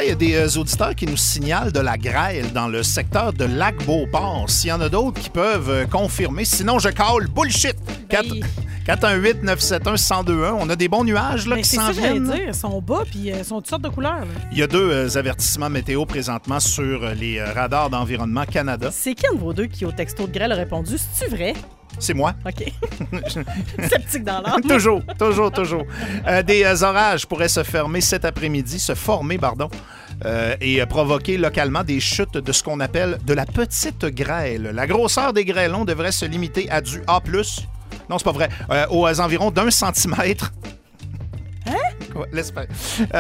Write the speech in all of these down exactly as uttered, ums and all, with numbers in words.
il y a des euh, auditeurs qui nous signalent de la grêle dans le secteur de Lac-Beauport. S'il y en a d'autres qui peuvent euh, confirmer, sinon je cale bullshit. quatre un huit neuf sept un un zéro deux un. On a des bons nuages là, Mais qui c'est s'en ça que j'allais viennent. dire. Ils sont bas puis euh, ils sont de toutes sortes de couleurs. Là. Il y a deux euh, avertissements météo présentement sur euh, les euh, radars d'Environnement Canada. C'est qui de vos deux qui, au texto de grêle, a répondu? C'est-tu vrai? C'est moi. OK. Sceptique dans l'âme. toujours, toujours, toujours. Euh, des euh, orages pourraient se fermer cet après-midi, se former, pardon, euh, et euh, provoquer localement des chutes de ce qu'on appelle de la petite grêle. La grosseur des grêlons devrait se limiter à du A plus. Non, c'est pas vrai. Euh, aux environs d'un centimètre. Hein? Ouais, laisse faire.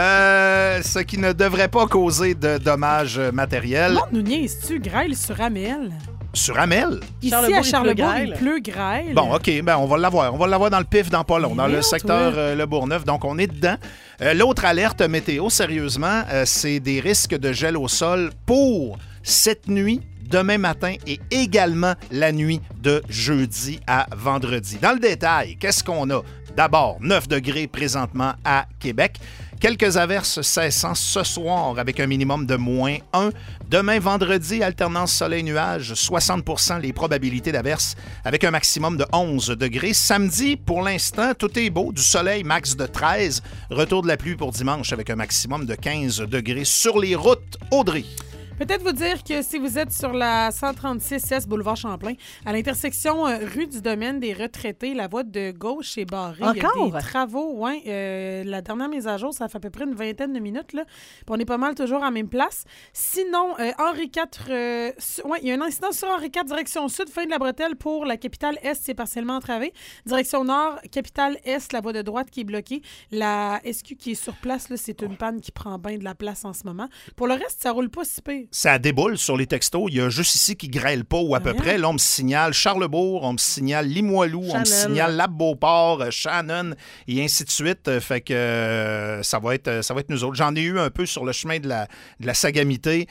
Euh, ce qui ne devrait pas causer de dommages matériels. Non, nous niaises-tu? Grêle sur Amel. Sur Amel. Ici, Charlebourg, à il Charlebourg, pleut il grêle. pleut grêle. Bon, OK, ben on va l'avoir. On va l'avoir dans le pif dans pas long, Mais dans le merde, secteur toi. euh, Le Bourgneuf. Donc, on est dedans. Euh, L'autre alerte météo, sérieusement, euh, c'est des risques de gel au sol pour cette nuit, demain matin et également la nuit de jeudi à vendredi. Dans le détail, qu'est-ce qu'on a? D'abord, neuf degrés présentement à Québec. Quelques averses cessant ce soir avec un minimum de moins un. Demain, vendredi, alternance soleil-nuage, soixante pour cent les probabilités d'averses avec un maximum de onze degrés. Samedi, pour l'instant, tout est beau. Du soleil, max de treize. Retour de la pluie pour dimanche avec un maximum de quinze degrés. Sur les routes, Audrey. Peut-être vous dire que si vous êtes sur la cent trente-six S boulevard Champlain, à l'intersection euh, rue du Domaine des Retraités, la voie de gauche est barrée. Il y a Encore? des travaux. Ouais, euh, la dernière mise à jour, ça fait à peu près une vingtaine de minutes. Là. Puis on est pas mal toujours en même place. Sinon, euh, Henri quatre, euh, su- ouais, il y a un incident sur Henri quatre, direction sud, fin de la bretelle pour la capitale Est, c'est partiellement entravé. Direction nord, capitale Est, la voie de droite qui est bloquée. La S Q qui est sur place, là, c'est une panne qui prend bien de la place en ce moment. Pour le reste, ça roule pas si pire. Ça déboule sur les textos. Il y a juste ici qui grêle pas ou à peu Ouais. près. Là, on me signale Charlebourg, on me signale Limoilou, on me Shannon. signale Lac-Beauport, euh, Shannon et ainsi de suite. Euh, Fait que euh, ça va être, ça va être nous autres. J'en ai eu un peu sur le chemin de la, de la Sagamité.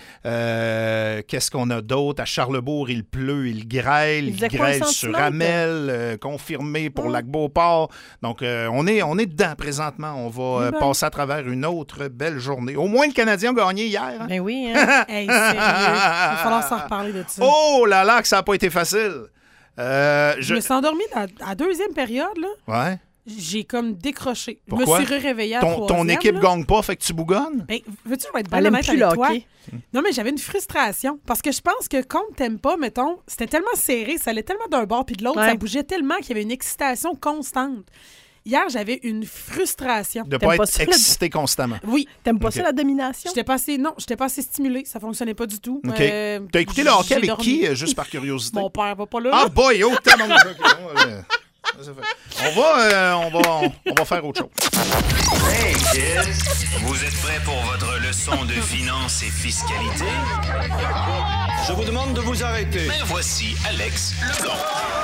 Euh, Qu'est-ce qu'on a d'autre? À Charlebourg, il pleut, il grêle. Il Il disait quoi, un grêle sur centimètre? Amel, euh, confirmé pour Mm. Lac-Beauport. Donc, euh, on, est, on est dedans présentement. On va euh, Ben. passer à travers une autre belle journée. Au moins, le Canadien a gagné hier. hein? Ben oui, hein? Hey, sérieux, il va falloir s'en reparler de ça. Oh là là, que ça n'a pas été facile. Euh, Je je... me suis endormie à la deuxième période, là. Ouais. J'ai comme décroché. Pourquoi? Je me suis réveillée à Ton, troisième. ton équipe là. gagne pas, fait que tu bougonnes? Ben, veux-tu je vais être bien Elle aime honnête plus avec le toi? hockey. Non, mais j'avais une frustration. Parce que je pense que quand t'aimes pas, mettons, c'était tellement serré, ça allait tellement d'un bord puis de l'autre, Ouais. ça bougeait tellement qu'il y avait une excitation constante. Hier, j'avais une frustration. De T'aimes pas pas être ça, excité constamment. Oui. T'aimes pas Ok. ça, la domination? J'étais pas assez, non, j'étais pas assez stimulée. Ça fonctionnait pas du tout. OK. Euh, T'as écouté le hockey j'ai avec dormi. qui, euh, juste par curiosité? Mon père va pas là. Ah là. boy, oh, tellement de jeux. On va, euh, on, va, on, on va faire autre chose. Hey kids, vous êtes prêts pour votre leçon de finance et fiscalité? Je vous demande de vous arrêter. Ben voici Alex Leblanc.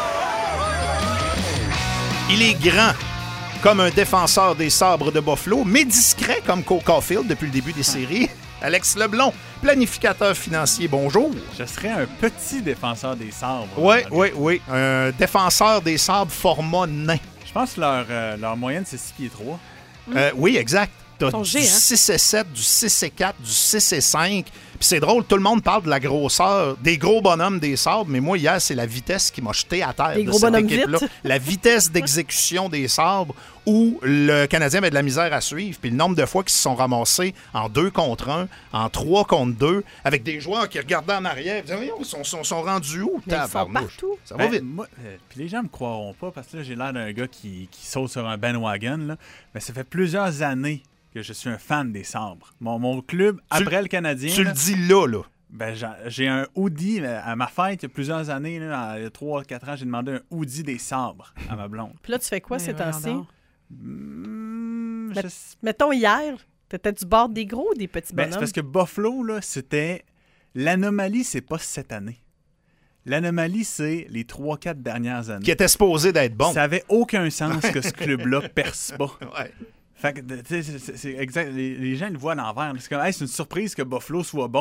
Il est grand comme un défenseur des sabres de Buffalo, mais discret comme Cole Caulfield depuis le début des séries. Alex Leblond, planificateur financier, bonjour. Je serais un petit défenseur des sabres. Oui, oui, oui. Un défenseur des sabres format nain. Je pense que leur, euh, leur moyenne, c'est six pieds trois. Euh, oui, exact. T'as Son du G, hein? six et sept, du six et quatre, du six et cinq. Puis c'est drôle, tout le monde parle de la grosseur des gros bonhommes des sabres, mais moi, hier, c'est la vitesse qui m'a jeté à terre Des de gros cette bonhommes équipe-là. vite. La vitesse d'exécution des sabres où le Canadien avait de la misère à suivre. Puis le nombre de fois qu'ils se sont ramassés en deux contre un, en trois contre deux, avec des joueurs qui regardaient en arrière. Ils disaient, voyons, ils sont, sont, sont rendus où? Mais ils sont Tabarnouche. partout. Ça va Ben, vite. moi, euh, puis les gens me croiront pas parce que là, j'ai l'air d'un gars qui, qui saute sur un bandwagon. Là. Mais ça fait plusieurs années que je suis un fan des sabres. Mon, mon club, après le Canadien... Tu là, le dis là, là. ben, j'ai- j'ai un hoodie euh, à ma fête il y a plusieurs années. Là, il y a trois quatre ans, j'ai demandé un hoodie des sabres à ma blonde. Puis là, tu fais quoi Mais ces voyons temps-ci? donc. Hmm, Mais- je- Mettons, hier, t'étais du bord des gros ou des petits Ben, bonhommes? c'est parce que Buffalo, là, c'était... L'anomalie, c'est pas cette année. L'anomalie, c'est les trois quatre dernières années. Qui était supposé d'être bon. Ça avait aucun sens que ce club-là perce pas. Ouais. Fait que, tu sais, c'est- c'est c'est exact. Les, les gens le voient à l'envers. C'est comme, hey, c'est une surprise que Buffalo soit bon.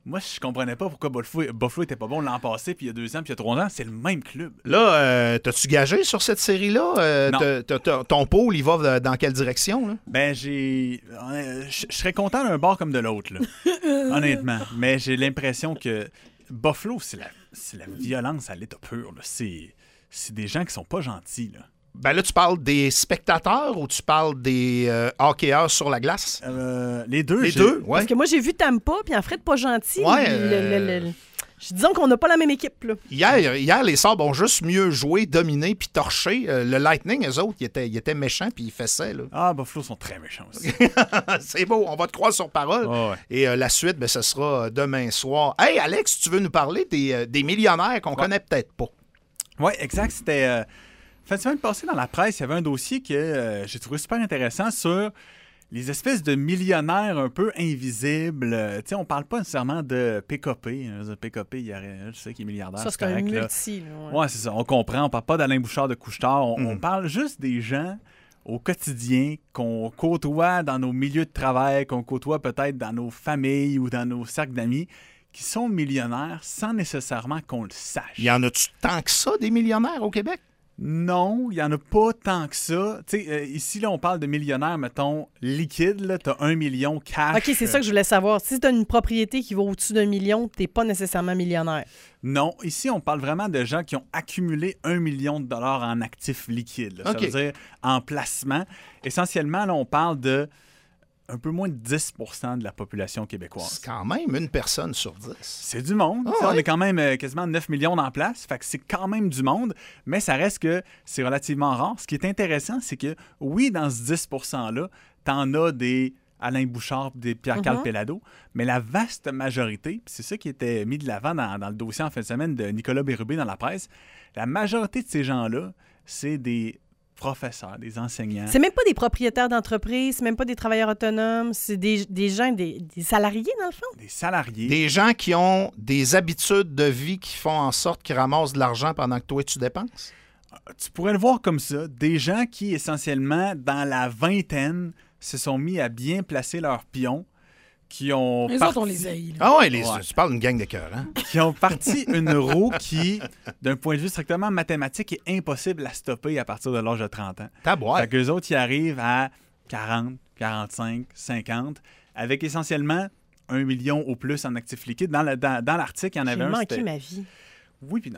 Moi, je comprenais pas pourquoi Buffalo, Buffalo était pas bon l'an passé, puis il y a deux ans, puis il y a trois ans. C'est le même club. Là, euh, t'as-tu gagé sur cette série-là? Euh, Non. t'as- t'as- t'as- ton pôle, il va dans quelle direction? Là? Ben, j'ai. euh, Je je serais content d'un bord comme de l'autre, là. Honnêtement. Mais j'ai l'impression que Buffalo, c'est la, c'est la violence à l'état pur, là. C'est, c'est des gens qui sont pas gentils, là. Ben là, tu parles des spectateurs ou tu parles des euh, hockeyeurs sur la glace? Euh, les deux, Les j'ai- deux, ouais. Parce que moi, j'ai vu Tampa, puis en Fred pas gentil. Ouais, le- euh, le- le- le- je- Disons qu'on n'a pas la même équipe, là. Hier, hier, les Sabres ont juste mieux joué, dominé puis torché. Euh, le Lightning, eux autres, ils étaient, ils étaient méchants puis ils fessaient. Là. Ah, Buffalo sont très méchants aussi. C'est beau, on va te croire sur parole. Ah ouais. Et euh, la suite, ben, ce sera demain soir. Hey, Alex, tu veux nous parler des, euh, des millionnaires qu'on connaît peut-être pas? Oui, exact. C'était. Euh, fin de semaine passée, dans la presse, il y avait un dossier que euh, j'ai trouvé super intéressant sur les espèces de millionnaires un peu invisibles. Euh, tu sais, on parle pas nécessairement de P K P. Hein. P K P, il y aurait, je sais qu'il est milliardaire. Ça, c'est un correct, là. multi. là, ouais. Ouais, c'est ça. On comprend. On parle pas d'Alain Bouchard de Couche-Tard. On, Mm. on parle juste des gens au quotidien qu'on côtoie dans nos milieux de travail, qu'on côtoie peut-être dans nos familles ou dans nos cercles d'amis, qui sont millionnaires sans nécessairement qu'on le sache. Y en a-tu tant que ça, des millionnaires au Québec? Non, il n'y en a pas tant que ça. Tu sais, euh, ici, là, on parle de millionnaires, mettons, liquides. Tu as un million cash. OK, c'est ça que je voulais savoir. Si tu as une propriété qui vaut au-dessus d'un million, tu n'es pas nécessairement millionnaire. Non, ici, on parle vraiment de gens qui ont accumulé un million de dollars en actifs liquides. là. OK. Ça veut dire en placement. Essentiellement, là, on parle de un peu moins de dix pour cent de la population québécoise. C'est quand même une personne sur dix. C'est du monde. Ah Tu sais, On ouais. est quand même euh, quasiment neuf millions en place. Fait que c'est quand même du monde, mais ça reste que c'est relativement rare. Ce qui est intéressant, c'est que oui, dans ce dix pour cent-là, t'en as des Alain Bouchard, des Pierre-Carl Mhm. Péladeau, mais la vaste majorité, puis c'est ça qui était mis de l'avant dans, dans le dossier en fin de semaine de Nicolas Bérubé dans la presse, la majorité de ces gens-là, c'est des professeurs, des enseignants. C'est même pas des propriétaires d'entreprise, c'est même pas des travailleurs autonomes, c'est des, des gens, des, des salariés, dans le fond. Des salariés. Des gens qui ont des habitudes de vie qui font en sorte qu'ils ramassent de l'argent pendant que toi, tu dépenses? Tu pourrais le voir comme ça. Des gens qui, essentiellement, dans la vingtaine, se sont mis à bien placer leurs pions, qui ont Les parti, autres, on les haït. là. Ah ouais, les, Ouais. tu parles d'une gang de cœur, hein? qui ont parti une roue qui, d'un point de vue strictement mathématique, est impossible à stopper à partir de l'âge de trente ans. T'as boire. Fait qu'eux autres, ils arrivent à quarante, quarante-cinq, cinquante, avec essentiellement un million au plus en actifs liquides. Dans, le- dans, dans l'article, il y en J'ai avait un. manqué c'était- ma vie. Oui puis non.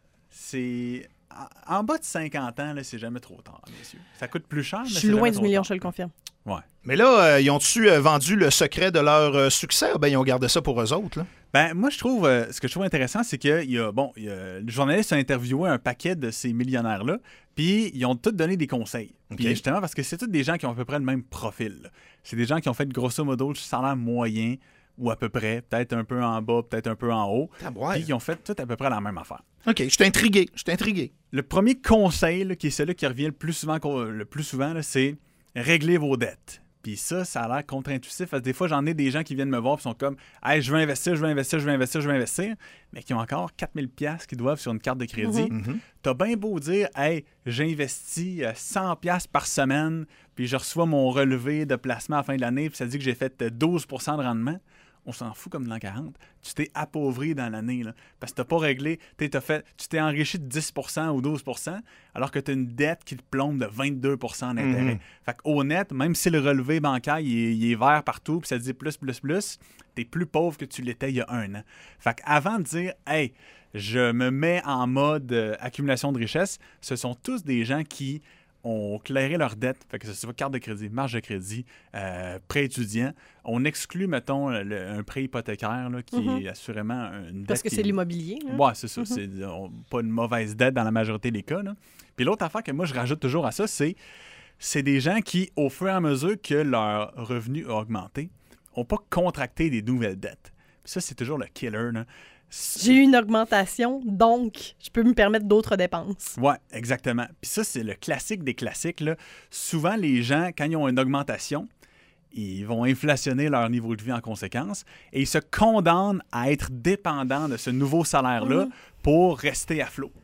C'est... En, en bas de cinquante ans, là, c'est jamais trop tard, messieurs. Ça coûte plus cher, mais Je c'est suis jamais loin du trop million, tard. je te le confirme. Ouais. Mais là, euh, ils ont-tu euh, vendu le secret de leur euh, succès? ou bien ils ont gardé ça pour eux autres, là? Ben, moi, je trouve, euh, ce que je trouve intéressant, c'est que il y a, bon, il y a, le journaliste a interviewé un paquet de ces millionnaires-là, puis ils ont tous donné des conseils. Puis OK. justement, parce que c'est tous des gens qui ont à peu près le même profil. là. C'est des gens qui ont fait grosso modo le salaire moyen, ou à peu près, peut-être un peu en bas, peut-être un peu en haut, T'as boire. puis ils ont fait tout à peu près la même affaire. OK, je suis intrigué. Je suis intrigué. Le premier conseil, là, qui est celui qui revient le plus souvent, qu'au- le plus souvent, là, c'est régler vos dettes. Puis ça, ça a l'air contre-intuitif. Parce que des fois, j'en ai des gens qui viennent me voir et sont comme « Hey, je veux investir, je veux investir, je veux investir, je veux investir », mais qui ont encore quatre mille dollars qu'ils doivent sur une carte de crédit. Mhm. T'as bien beau dire « Hey, j'investis euh, cent dollars par semaine, puis je reçois mon relevé de placement à la fin de l'année, puis ça dit que j'ai fait euh, douze pour cent de rendement », on s'en fout comme de l'an quarante. Tu t'es appauvri dans l'année, là, parce que t'as pas réglé, t'es- t'as fait, tu t'es enrichi de dix pour cent ou douze pour cent, alors que tu as une dette qui te plombe de vingt-deux pour cent d'intérêt. Mhm. Fait qu'au net, même si le relevé bancaire il est, il est vert partout, puis ça dit plus, plus, plus, t'es plus pauvre que tu l'étais il y a un an. Fait qu'avant de dire « Hey, je me mets en mode euh, accumulation de richesse », ce sont tous des gens qui ont clairé leurs dettes, fait que ce soit carte de crédit, marge de crédit, euh, prêt étudiant. On exclut, mettons, le- un prêt hypothécaire là, qui Mhm. est assurément une dette. Parce que qui c'est est- l'immobilier. là. Ouais, c'est ça. C'est on- pas une mauvaise dette dans la majorité des cas. là. Puis l'autre affaire que moi, je rajoute toujours à ça, c'est c'est des gens qui, au fur et à mesure que leur revenu a augmenté, n'ont pas contracté des nouvelles dettes. Puis ça, c'est toujours le killer. Là. J'ai eu une augmentation, donc je peux me permettre d'autres dépenses. Oui, exactement. Puis ça, c'est le classique des classiques. Là. Souvent, les gens, quand ils ont une augmentation, ils vont inflationner leur niveau de vie en conséquence et ils se condamnent à être dépendants de ce nouveau salaire-là Mhm. pour rester à flot.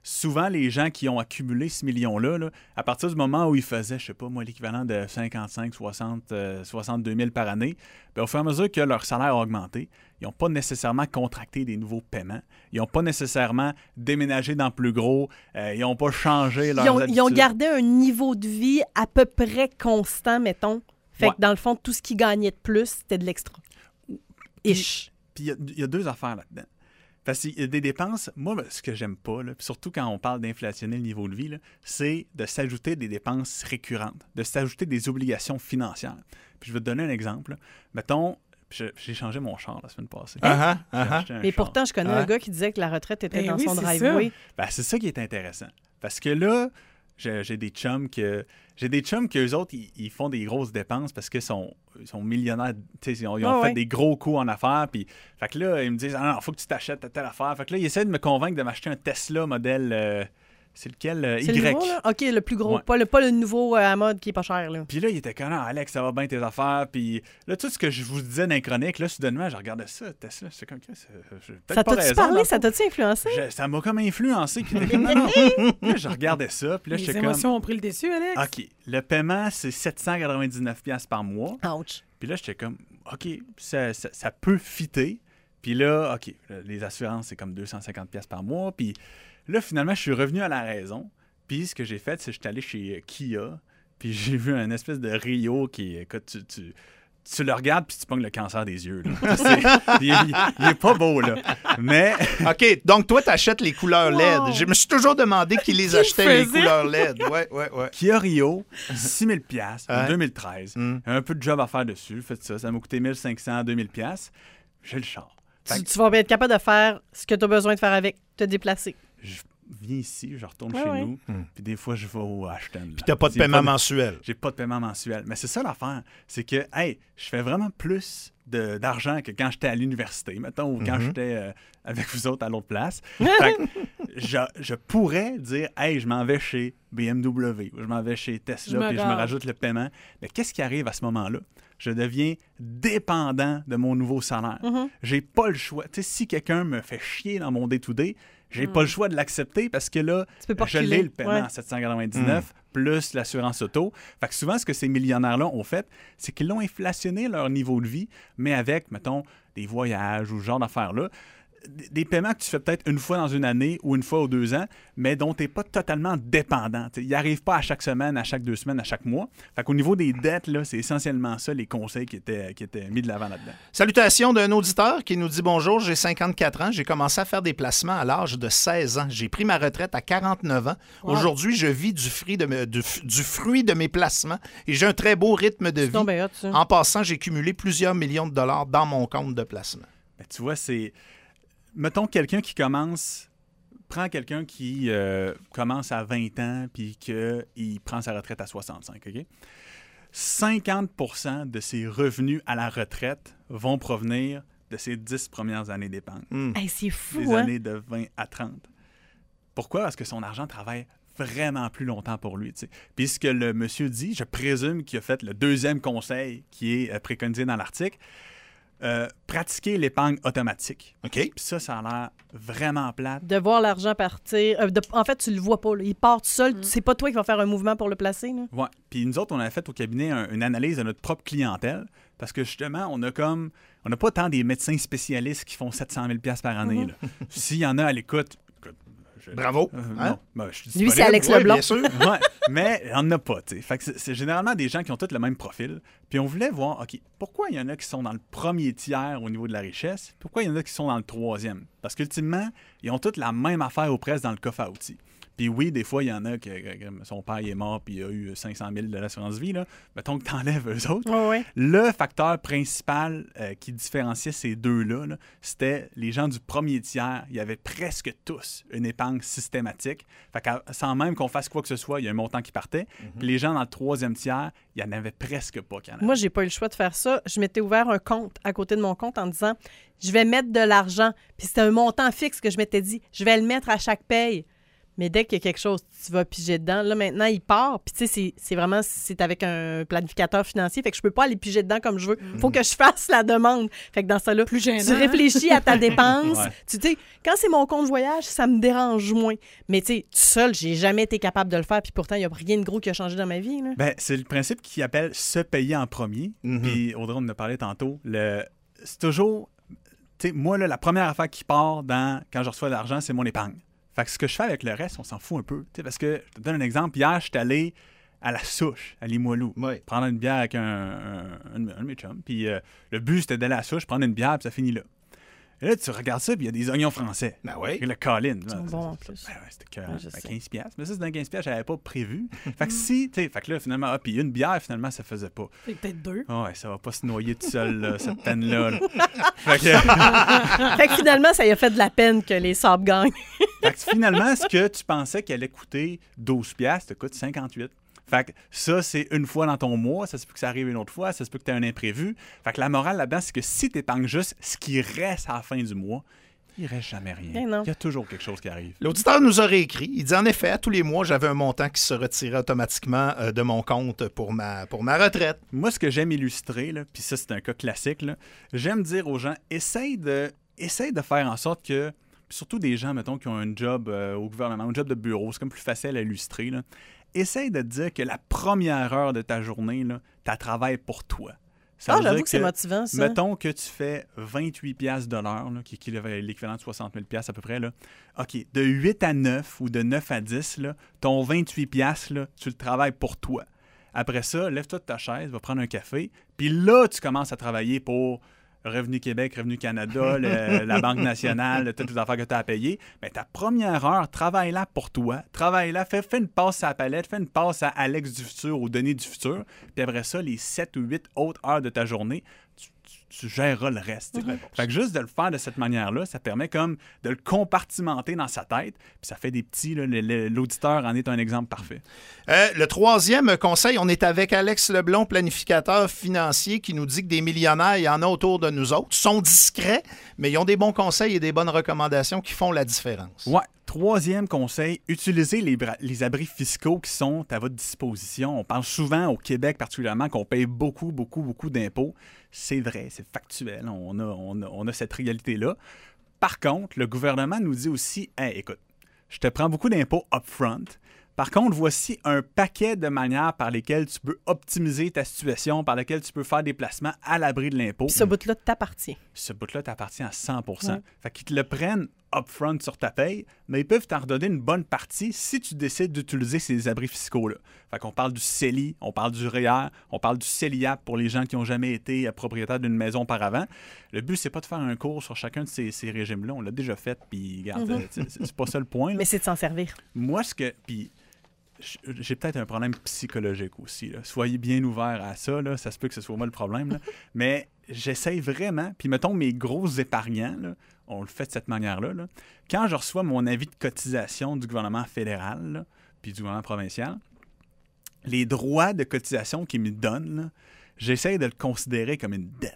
souvent, les gens qui ont accumulé ce million-là, là, à partir du moment où ils faisaient, je sais pas moi, l'équivalent de cinquante-cinq, soixante, euh, soixante-deux mille par année, bien, au fur et à mesure que leur salaire a augmenté, ils n'ont pas nécessairement contracté des nouveaux paiements. Ils n'ont pas nécessairement déménagé dans plus gros. Euh, ils n'ont pas changé leurs Ils ont, habitudes. ils ont gardé un niveau de vie à peu près constant, mettons. Fait Ouais. que dans le fond, tout ce qu'ils gagnaient de plus, c'était de l'extra. Ish. Puis il y a- il y, a deux affaires là-dedans. Parce qu'il y a des dépenses, moi, ce que j'aime pas, là, puis surtout quand on parle d'inflationner le niveau de vie, là, c'est de s'ajouter des dépenses récurrentes, de s'ajouter des obligations financières. Puis je vais te donner un exemple. Là. Mettons, je- j'ai changé mon char la semaine passée. Ah, ah, J'ai ah. acheté un Mais char. pourtant, je connais Ouais. un gars qui disait que la retraite était Ben dans oui, son c'est driveway. Ben, c'est ça qui est intéressant. Parce que là, j'ai, j'ai des chums que j'ai des chums qu'eux autres, ils, ils font des grosses dépenses parce qu'ils sont, ils sont millionnaires. Tu sais, Ils ont, ils ont Ah fait ouais. des gros coups en affaires. Puis, fait que là, ils me disent, ah non, faut que tu t'achètes telle affaire. Fait que là, ils essaient de me convaincre de m'acheter un Tesla modèle. euh, c'est lequel euh, C'est Y. le nouveau, là? OK, le plus gros. Ouais. Pas, le, pas le nouveau euh, à mode qui est pas cher, là. Puis là, il était comme, ah, Alex, ça va bien tes affaires. Puis là, tout ce que je vous disais dans les chroniques, là, soudainement, je regardais ça, Tesla. C'est comme, Chris, euh, j'ai peut-être Ça pas t'a-tu raison, parlé? dans Ça le fond. t'a-tu influencé? Je- ça m'a comme influencé. Puis j'étais comme, non, non. Puis là, je regardais ça. Puis là, Les j'étais comme, émotions ont pris le dessus, Alex. OK, le paiement, c'est sept cent quatre-vingt-dix-neuf dollars par mois. Ouch. Puis là, j'étais comme, OK, ça, ça, ça peut fitter. Puis là, OK, les assurances, c'est comme deux cent cinquante dollars par mois. Puis là, finalement, je suis revenu à la raison. Puis ce que j'ai fait, c'est que j'étais allé chez euh, Kia. Puis j'ai vu un espèce de Rio qui, écoute, tu, tu, tu le regardes puis tu pognes le cancer des yeux. Là. C'est- il, il- il est pas beau, là. Mais OK, donc toi, tu achètes les couleurs L E D. Wow. Je me suis toujours demandé qui les Qui achetait, les faisait? couleurs L E D. Ouais, ouais, ouais. Kia Rio, six mille dollars en Ouais. deux mille treize. Mm. Un peu de job à faire dessus. Faites ça. Ça m'a coûté mille cinq cents, deux mille dollars. J'ai le char. Fait Tu, que tu vas être capable de faire ce que tu as besoin de faire avec, te déplacer. je viens ici, je retourne Ouais, chez ouais. nous, Mm. puis des fois, je vais au Ashton. Puis t'as pas de paiement mensuel. J'ai pas de paiement mensuel. Mais c'est ça l'affaire. C'est que, hey, je fais vraiment plus de- d'argent que quand j'étais à l'université, mettons, ou quand Mhm. j'étais euh, avec vous autres à l'autre place. Fait que je, je pourrais dire, hey, je m'en vais chez B M W, ou je m'en vais chez Je Tesla, me puis je me gare. rajoute le paiement. Mais qu'est-ce qui arrive à ce moment-là? Je deviens dépendant de mon nouveau salaire. Mhm. J'ai pas le choix. Tu sais, si quelqu'un me fait chier dans mon day-to-day, j'ai pas le choix de l'accepter parce que là, Tu peux pas je reculer. l'ai le paiement Ouais. à sept cent quatre-vingt-dix-neuf plus l'assurance auto. Fait que souvent, ce que ces millionnaires-là ont fait, c'est qu'ils l'ont inflationné leur niveau de vie, mais avec, mettons, des voyages ou ce genre d'affaires-là. Des des paiements que tu fais peut-être une fois dans une année ou une fois ou deux ans, mais dont tu n'es pas totalement dépendant. T'sais, ils n'arrivent pas à chaque semaine, à chaque deux semaines, à chaque mois. Fait qu'au niveau des dettes, là, c'est essentiellement ça, les conseils qui étaient, qui étaient mis de l'avant là-dedans. Salutations d'un auditeur qui nous dit « Bonjour, j'ai cinquante-quatre ans. J'ai commencé à faire des placements à l'âge de seize ans. J'ai pris ma retraite à quarante-neuf ans. Wow. Aujourd'hui, je vis du fruit de, me- du, f- du fruit de mes placements et j'ai un très beau rythme de C'est vie. donc bien hot, ça. En passant, j'ai cumulé plusieurs millions de dollars dans mon compte de placement. Ben, tu vois, c'est... Mettons quelqu'un qui commence... Prends quelqu'un qui euh, commence à vingt ans puis qu'il prend sa retraite à soixante-cinq, OK? cinquante pour cent de ses revenus à la retraite vont provenir de ses dix premières années d'épargne. Hmm. Hey, c'est fou, Des hein? années de vingt à trente. Pourquoi? Parce que son argent travaille vraiment plus longtemps pour lui. Tu sais. Puis ce que le monsieur dit, je présume qu'il a fait le deuxième conseil qui est euh, préconisé dans l'article, euh, pratiquer l'épargne automatique. OK? Puis ça, ça a l'air vraiment plate. De voir l'argent partir. euh, de- en fait, tu le vois pas. Là. Il part tout seul. Mm. C'est pas toi qui vas faire un mouvement pour le placer. Là. Ouais. Puis nous autres, on a fait au cabinet un- une analyse de notre propre clientèle parce que justement, on a comme... On n'a pas tant des médecins spécialistes qui font sept cent mille dollars par année. là. S'il y en a à l'écoute... écoute, je- Bravo. Euh, Hein? non, ben, je suis Lui, c'est disponible. Alex Oui, Leblond. bien sûr. Ouais, mais il n'y en a pas, tu sais. Fait que c'est, c'est généralement des gens qui ont tous le même profil. Puis on voulait voir, OK, pourquoi il y en a qui sont dans le premier tiers au niveau de la richesse, pourquoi il y en a qui sont dans le troisième? Parce qu'ultimement, ils ont toutes la même affaire ou presque dans le coffre à outils. Puis oui, des fois, il y en a que, que- que son père il est mort puis il a eu cinq cent mille de l'assurance vie, là. Mettons que tu enlèves eux autres. Ouais, ouais. Le facteur principal euh, qui différenciait ces deux-là, là, c'était les gens du premier tiers. Il y avait presque tous une épargne systématique. Fait que, sans même qu'on fasse quoi que ce soit, il y a un montant qui partait. Puis les gens dans le troisième tiers, il n'y en avait presque pas. Qu'il y en avait. Moi, j'ai pas eu le choix de faire ça. Je m'étais ouvert un compte à côté de mon compte en disant je vais mettre de l'argent. Puis c'était un montant fixe que je m'étais dit je vais le mettre à chaque paye. Mais dès qu'il y a quelque chose, tu vas piger dedans. Là, maintenant, il part. Puis, tu sais, c'est, c'est vraiment, c'est avec un planificateur financier. Fait que je peux pas aller piger dedans comme je veux. Faut que je fasse la demande. Fait que dans ça là, Plus gênant, tu réfléchis à ta dépense. Ouais. Tu sais, quand c'est mon compte voyage, ça me dérange moins. Mais, tu sais, tout seul, j'ai jamais été capable de le faire. Puis pourtant, il y a rien de gros qui a changé dans ma vie, là. Ben, c'est le principe qui appelle se payer en premier. Mhm. Puis Audrey, on en a parlé tantôt. Le... C'est toujours. Tu sais, moi, là, la première affaire qui part dans... quand je reçois de l'argent, c'est mon épargne. Fait que ce que je fais avec le reste, on s'en fout un peu. Tu sais, parce que, je te donne un exemple. Hier, je suis allé à la Souche, à Limoilou, Oui. prendre une bière avec un, un, un, un de mes chums. Puis euh, le but, c'était d'aller à la Souche, prendre une bière, puis ça finit là. Et là, tu regardes ça, puis il y a des oignons français. Ben oui. Et le Colin. Ils sont bons, en plus. Ben ouais, c'était que Ouais, je ben, sais. quinze piastres. Mais ça, c'était un quinze piastres, j'avais pas prévu. Fait que si, tu sais, fait que là, finalement, ah, puis une bière, finalement, ça faisait pas. C'est peut-être deux. Ah ouais, ça va pas se noyer tout seul, là, cette peine-là. là. Fait que, Fait que finalement, ça y a fait de la peine que les sables gagnent. fait que finalement, ce que tu pensais qu'elle allait coûter douze piastres, ça coûte cinquante-huit. Fait que ça, c'est une fois dans ton mois. Ça se peut que ça arrive une autre fois. Ça se peut que tu aies un imprévu. Fait que la morale là-dedans, c'est que si tu épargnes juste ce qui reste à la fin du mois, il reste jamais rien. Ben non. Il y a toujours quelque chose qui arrive. L'auditeur nous aurait écrit. Il dit en effet, à tous les mois, j'avais un montant qui se retirait automatiquement euh, de mon compte pour ma, pour ma retraite. Moi, ce que j'aime illustrer, là, puis ça, c'est un cas classique, là, j'aime dire aux gens, essaye de, essaye de faire en sorte que, puis surtout des gens, mettons, qui ont un job euh, au gouvernement, un job de bureau, c'est comme plus facile à illustrer, là. Essaye de te dire que la première heure de ta journée, là, tu travailles pour toi. Ça Ah, veut j'avoue dire que c'est motivant, ça. Mettons que tu fais vingt-huit piastres de l'heure, là, qui est l'équivalent de soixante mille piastres à peu près. Là. OK, de huit à neuf ou de neuf à dix, là, ton vingt-huit piastres, là, tu le travailles pour toi. Après ça, lève-toi de ta chaise, va prendre un café, puis là, tu commences à travailler pour Revenu Québec, Revenu Canada, le- la Banque nationale, toutes les affaires que tu as à payer. Mais ta première heure, travaille-la pour toi. Travaille-la, fais, fais une passe à la palette, fais une passe à Alex du futur ou Denis du futur. Puis après ça, les sept ou huit autres heures de ta journée, tu, tu, tu géreras le reste. Mm-hmm. Fait que juste de le faire de cette manière-là, ça permet comme de le compartimenter dans sa tête. Puis ça fait des petits, là, le- le- l'auditeur en est un exemple parfait. Euh, le troisième conseil, on est avec Alex Leblond, planificateur financier, qui nous dit que des millionnaires, il y en a autour de nous autres, sont discrets, mais ils ont des bons conseils et des bonnes recommandations qui font la différence. Ouais. Troisième conseil, utilisez les, bra- les abris fiscaux qui sont à votre disposition. On parle souvent au Québec particulièrement qu'on paye beaucoup, beaucoup, beaucoup d'impôts. C'est vrai, c'est factuel. On a, on a, on a cette réalité-là. Par contre, le gouvernement nous dit aussi, hey, écoute, je te prends beaucoup d'impôts upfront. Par contre, voici un paquet de manières par lesquelles tu peux optimiser ta situation, par lesquelles tu peux faire des placements à l'abri de l'impôt. Puis ce bout-là t'appartient. Ce bout-là t'appartient à cent pour cent. Ouais. Fait qu'ils te le prennent upfront sur ta paye, mais ils peuvent t'en redonner une bonne partie si tu décides d'utiliser ces abris fiscaux-là. Fait qu'on parle du C E L I, on parle du R E E R, on parle du C E L I A P pour les gens qui n'ont jamais été propriétaires d'une maison auparavant. Le but, c'est pas de faire un cours sur chacun de ces, ces régimes-là. On l'a déjà fait, puis regarde, Mhm. euh, c'est c'est pas ça le point. là. Mais c'est de s'en servir. Moi, ce que... Puis, j'ai peut-être un problème psychologique aussi. Là. Soyez bien ouverts à ça. Là. Ça se peut que ce soit moi le problème. Là. Mais j'essaye vraiment. Puis mettons mes gros épargnants, là, on le fait de cette manière-là. Là. Quand je reçois mon avis de cotisation du gouvernement fédéral là, puis du gouvernement provincial, les droits de cotisation qu'ils me donnent, là, j'essaye de le considérer comme une dette.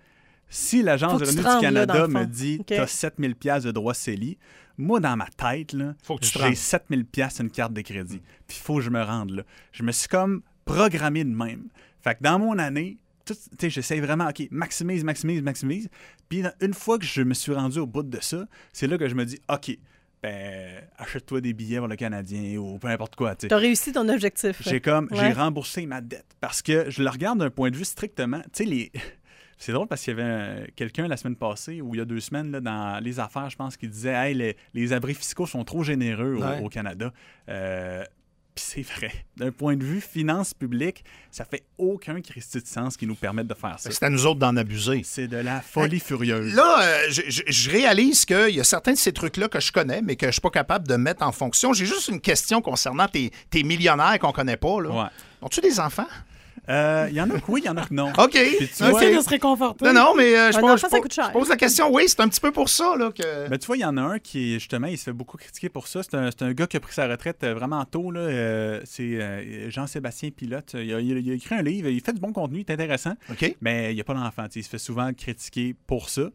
Si l'Agence Faut de que tu revenus te rendes du là, dans Canada le fond. me dit OK. tu as sept mille piastres de droits C E L I, moi, dans ma tête, là, Faut que tu te j'ai rendes. sept mille piastres sur une carte de crédit. Puis il faut que je me rende là. Je me suis comme programmé de même. Fait que dans mon année, tout- tu sais, j'essaie vraiment, OK, maximise, maximise, maximise. Puis dans- une fois que je me suis rendu au bout de ça, c'est là que je me dis, OK, ben, achète-toi des billets pour le Canadien ou peu importe quoi, tu sais. T'as réussi ton objectif. J'ai comme Ouais. j'ai remboursé ma dette parce que je le regarde d'un point de vue strictement, tu sais les c'est drôle parce qu'il y avait un- quelqu'un la semaine passée ou il y a deux semaines là, dans les affaires, je pense, qui disait hey, les, les abris fiscaux sont trop généreux au, Ouais. au Canada. Euh, Puis c'est vrai. D'un point de vue finances publiques, ça fait aucun Christi de sens qui nous permette de faire ça. C'est à nous autres d'en abuser. C'est de la folie furieuse. Là, euh, je, je- je réalise qu'il y a certains de ces trucs-là que je connais, mais que je suis pas capable de mettre en fonction. J'ai juste une question concernant tes, tes millionnaires qu'on connaît pas. Là. Ouais. Ont-tu des enfants? Euh, Il y en a que oui, il y en a que non. OK. Puis tu OK. vois, Essaye de se réconforter. Non, non, mais euh, je, Un pose, enfant, je ça pose- coûte cher. je pose la question. Oui, c'est un petit peu pour ça là, que... Ben, tu vois, il y en a un qui, justement, il se fait beaucoup critiquer pour ça. C'est un, c'est un gars qui a pris sa retraite euh, vraiment tôt. Là. Euh, c'est euh, Jean-Sébastien Pilote. Il a, il a- il a écrit un livre. Il fait du bon contenu, il est intéressant. OK. Mais il n'y a pas d'enfant. Tu sais, il se fait souvent critiquer pour ça.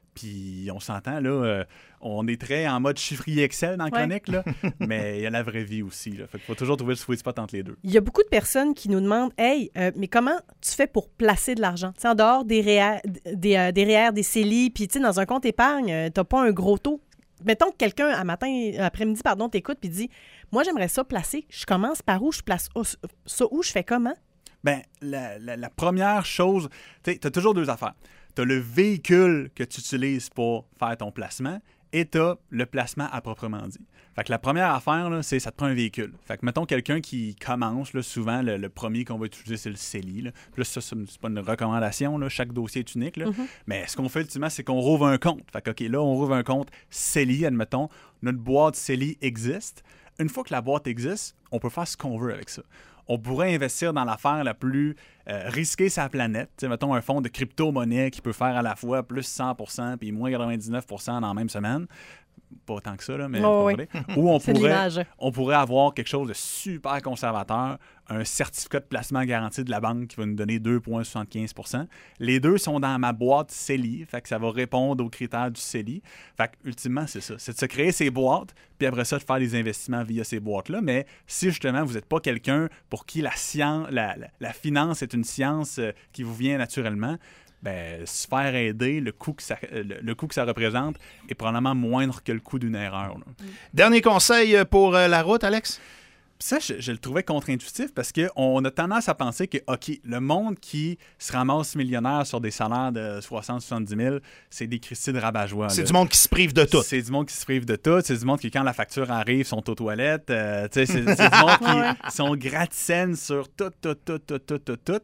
Puis on s'entend, là, euh, on est très en mode chiffrier Excel dans la Ouais. chronique, là, mais il y a la vraie vie aussi. Là. Fait qu'il faut toujours trouver le sweet spot entre les deux. Il y a beaucoup de personnes qui nous demandent « Hey, euh, mais comment tu fais pour placer de l'argent? Tu sais, en dehors des R E E R, des, euh, des R E E R, des C E L I, puis tu sais, dans un compte épargne, euh, t'as pas un gros taux. Mettons que quelqu'un, à matin, après-midi, pardon, t'écoute puis dit « Moi, j'aimerais ça placer. Je commence par où? Je place ça où? Je fais comment? » Ben, la, la, la première chose, tu sais, tu as toujours deux affaires. Tu as le véhicule que tu utilises pour faire ton placement et tu as le placement à proprement dit. Fait que la première affaire, là, c'est ça te prend un véhicule. Fait que mettons quelqu'un qui commence, là, souvent, le, le premier qu'on va utiliser, c'est le C E L I. Là. Puis là, ça, c'est pas une recommandation. Là. Chaque dossier est unique. Là. Mm-hmm. Mais ce qu'on fait ultimement, c'est qu'on rouvre un compte. Fait que, OK, là, on rouvre un compte C E L I, admettons. Notre boîte C E L I existe. Une fois que la boîte existe, on peut faire ce qu'on veut avec ça. On pourrait investir dans l'affaire la plus euh, risquée sur la planète. T'sais, mettons un fonds de crypto-monnaie qui peut faire à la fois plus cent pour cent puis moins quatre-vingt-dix-neuf pour cent dans la même semaine. Pas autant que ça, là, mais Oh, pas oui. vrai. Ou on C'est de pourrait, l'image. on pourrait avoir quelque chose de super conservateur, un certificat de placement garanti de la banque qui va nous donner deux virgule soixante-quinze pour cent. Les deux sont dans ma boîte C E L I, fait que ça va répondre aux critères du C E L I. Fait que, ultimement, c'est ça. C'est de se créer ces boîtes, puis après ça, de faire des investissements via ces boîtes-là. Mais si, justement, vous n'êtes pas quelqu'un pour qui la, science, la, la, la finance est une science euh, qui vous vient naturellement, ben, se faire aider, le coût que ça, le, le coût que ça représente est probablement moindre que le coût d'une erreur. Là. Dernier conseil pour euh, la route, Alex? Puis ça, je, je le trouvais contre-intuitif parce qu'on a tendance à penser que, OK, le monde qui se ramasse millionnaire sur des salaires de soixante à soixante-dix mille, c'est des Christy de rabat-joie. C'est là. du monde qui se prive de tout. C'est du monde qui se prive de tout. C'est du monde qui, quand la facture arrive, sont aux toilettes. Euh, tu sais, c'est, c'est du monde qui sont gratte-scène sur tout, tout, tout, tout, tout, tout, tout.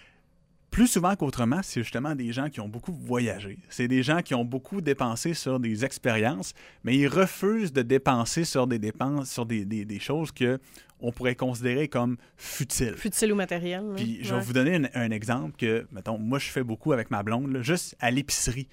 Plus souvent qu'autrement, c'est justement des gens qui ont beaucoup voyagé. C'est des gens qui ont beaucoup dépensé sur des expériences, mais ils refusent de dépenser sur des dépenses, sur des, des, des choses que on pourrait considérer comme futiles. Futile ou matériel. là. Puis je vais Ouais. vous donner un, un exemple que, mettons, moi je fais beaucoup avec ma blonde, là, juste à l'épicerie.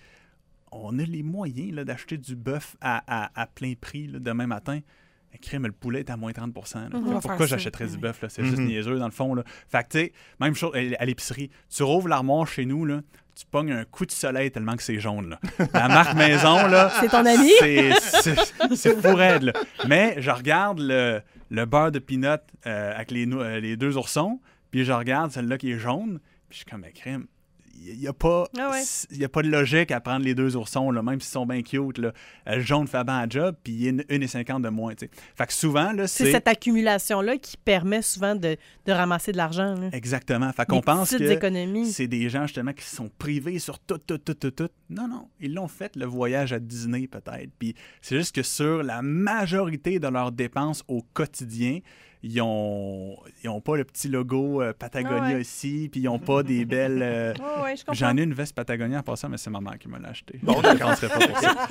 On a les moyens là, d'acheter du bœuf à, à, à plein prix là, demain matin. Mais crème, le poulet est à moins trente pour cent. là. On va Pourquoi faire ça. j'achèterais du Oui. bœuf? Là? C'est juste niaiseux, dans le fond. Là. Fait que, tu sais, même chose à l'épicerie. Tu rouvres l'armoire chez nous, là, tu pognes un coup de soleil tellement que c'est jaune. Là. La marque maison, là... C'est ton ami? C'est, c'est, c'est fou raide, là. Mais je regarde le, le beurre de peanut euh, avec les, nou- euh, les deux oursons, puis je regarde celle-là qui est jaune, puis je suis comme, mais crème, il n'y a, pas- Ah ouais. y a pas de logique à prendre les deux oursons, là, même s'ils sont bien cute. Là. Le jaune fait bien un job, puis il y a une, une virgule cinquante de moins. T'sais. Fait que souvent, là, C'est c'est... cette accumulation-là qui permet souvent de, de ramasser de l'argent. là. Exactement. Fait qu'on Des pense petites que économies. c'est des gens, justement, qui se sont privés sur tout, tout, tout, tout, tout. Non, non. Ils l'ont fait, le voyage à Disney, peut-être. Puis c'est juste que sur la majorité de leurs dépenses au quotidien, ils ont, ils ont pas le petit logo euh, Patagonia Ah ouais. ici, puis ils ont pas des belles... euh, Oh, ouais, je comprends. J'en ai une veste Patagonia en passant, mais c'est ma mère qui me l'a acheté. Bon, Je ne dépenserais pas pour ça.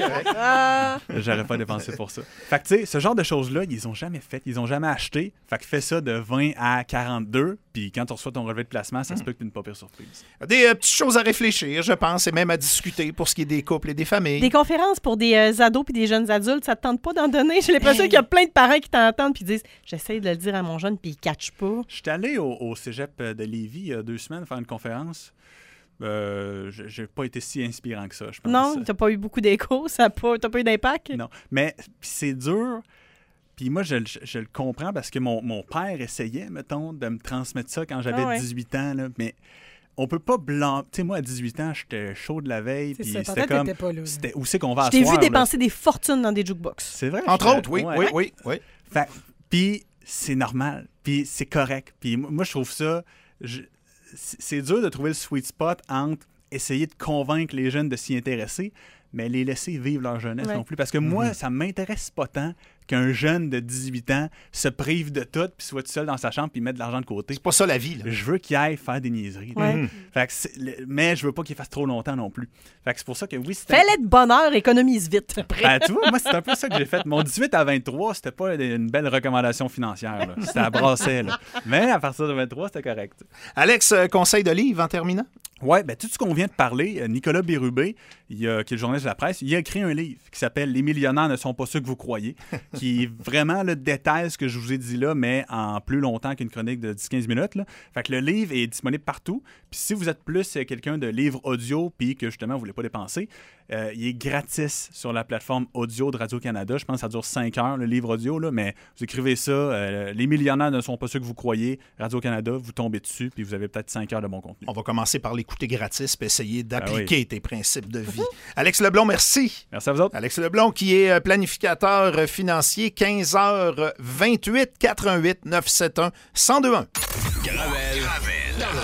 Ah! J'aurais pas dépensé pour ça. Fait que, tu sais, ce genre de choses-là, ils ont jamais fait, ils ont jamais acheté. Fait que fais ça de vingt à quarante-deux, puis quand tu reçois ton relevé de placement, ça se peut que tu n'aies pas pire surprise. Des euh, petites choses à réfléchir, je pense, et même à discuter pour ce qui est des couples et des familles. Des conférences pour des euh, ados puis des jeunes adultes, ça te tente pas d'en donner? J'ai l'impression qu'il y a plein de parents qui t'entendent puis disent « J'essaie de le dire à mon jeune puis il catch pas. » Je suis allé au, au cégep de Lévis il y a deux semaines faire une conférence. Euh, je- j'ai pas été si inspirant que ça, je pense. Non, t'as pas eu beaucoup d'écho, ça a pas, t'as pas eu d'impact? Non. Mais pis c'est dur. Puis moi, je, je- je le comprends parce que mon, mon père essayait, mettons, de me transmettre ça quand j'avais Ah ouais. dixhuit ans. Là, mais on peut pas blanc. Tu sais, moi, à dix-huit ans, j'étais chaud de la veille. C'est Puis ça, c'était peut-être comme. t'étais pas là, là. C'était, où c'est qu'on va Je t'ai asseoir, vu là? dépenser des fortunes dans des jukebox. C'est vrai. Entre j'étais- autres, oui, ouais. oui, oui, oui. Fait, puis c'est normal, puis c'est correct. Puis moi, moi, je trouve ça... je- c'est c'est dur de trouver le sweet spot entre essayer de convaincre les jeunes de s'y intéresser, mais les laisser vivre leur jeunesse Ouais. non plus. Parce que moi, ça m'intéresse pas tant qu'un jeune de dix-huit ans se prive de tout, puis soit tout seul dans sa chambre, puis mette de l'argent de côté. C'est pas ça la vie, là. Je veux qu'il aille faire des niaiseries. Ouais. Mhm. Fait que c'est- le- mais je veux pas qu'il fasse trop longtemps non plus. Fait que c'est pour ça que oui, c'était... Fais-les de bonheur, économise vite. Ben, tu vois, moi, c'est un peu ça que j'ai fait. Mon dix-huit à vingt-trois, c'était pas une belle recommandation financière. Là. C'était à brasser. Là. Mais à partir de vingt-trois, c'était correct. Alex, euh, conseil de livre en terminant? Ouais, ben tout ce qu'on vient de parler, euh, Nicolas Bérubé, il a, qui est le journaliste de la presse, il a écrit un livre qui s'appelle « Les millionnaires ne sont pas ceux que vous croyez », qui vraiment le détaille ce que je vous ai dit là, mais en plus longtemps qu'une chronique de dix à quinze minutes. Là. Fait que le livre est disponible partout. Puis si vous êtes plus euh, quelqu'un de livre audio puis que justement vous voulez pas dépenser, Euh, il est gratis sur la plateforme audio de Radio-Canada. Je pense que ça dure cinq heures, le livre audio, là, mais vous écrivez ça. Euh, les millionnaires ne sont pas ceux que vous croyez. Radio-Canada, vous tombez dessus, puis vous avez peut-être cinq heures de bon contenu. On va commencer par l'écouter gratis puis essayer d'appliquer ah oui. tes principes de vie. Alex Leblond, merci. Merci à vous autres. Alex Leblond, qui est planificateur financier, quinze heures vingt-huit, quatre un huit, neuf sept un, un zéro deux un. Gravel. Gravel.